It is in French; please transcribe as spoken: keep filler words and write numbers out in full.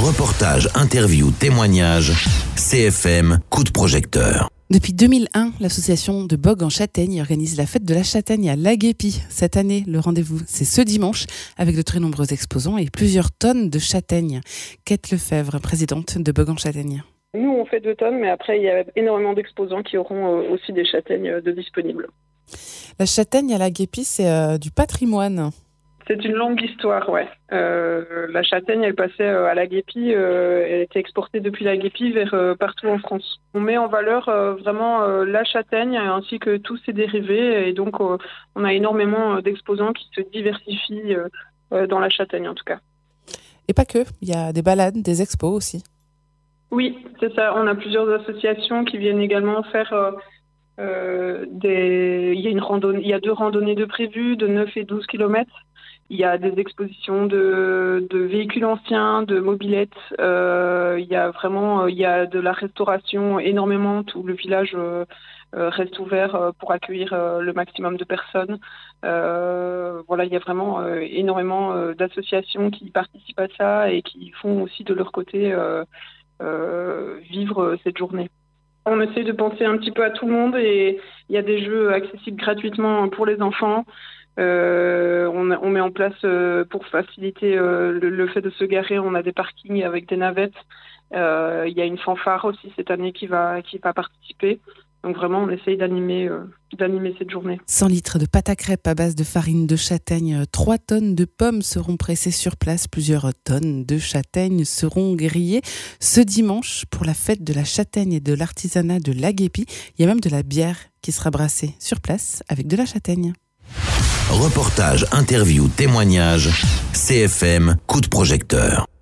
Reportage, interview, témoignage, C F M, coup de projecteur. Depuis deux mille un, l'association de Bogue en Châtaigne organise la fête de la châtaigne à Laguépi. Cette année, le rendez-vous, c'est ce dimanche, avec de très nombreux exposants et plusieurs tonnes de châtaignes. Kate Lefebvre, présidente de Bogue en Châtaigne. Nous, on fait deux tonnes, mais après, il y a énormément d'exposants qui auront aussi des châtaignes de disponibles. La châtaigne à Laguépi, c'est euh, du patrimoine. C'est une longue histoire, ouais. Euh, la châtaigne, elle passait à Laguépi, euh, elle était exportée depuis Laguépi vers euh, partout en France. On met en valeur euh, vraiment euh, la châtaigne ainsi que tous ses dérivés, et donc euh, on a énormément d'exposants qui se diversifient euh, euh, dans la châtaigne en tout cas. Et pas que, il y a des balades, des expos aussi. Oui, c'est ça. On a plusieurs associations qui viennent également faire euh, euh, des. Il y a une randonnée, il y a deux randonnées de prévues de neuf et douze kilomètres. Il y a des expositions de, de véhicules anciens, de mobylettes. Euh, il y a vraiment, il y a de la restauration énormément. Tout le village euh, reste ouvert pour accueillir euh, le maximum de personnes. Euh, voilà, il y a vraiment euh, énormément euh, d'associations qui participent à ça et qui font aussi de leur côté euh, euh, vivre cette journée. On essaie de penser un petit peu à tout le monde et il y a des jeux accessibles gratuitement pour les enfants. Euh, on, on met en place euh, pour faciliter euh, le, le fait de se garer, on a des parkings avec des navettes. Euh, il y a une fanfare aussi cette année qui va, qui va participer. Donc vraiment, on essaye d'animer, euh, d'animer cette journée. cent litres de pâte à crêpes à base de farine de châtaigne, trois tonnes de pommes seront pressées sur place, plusieurs tonnes de châtaignes seront grillées ce dimanche pour la fête de la châtaigne et de l'artisanat de Laguépi. Il y a même de la bière qui sera brassée sur place avec de la châtaigne. Reportage, interview, témoignage, C F M, coup de projecteur.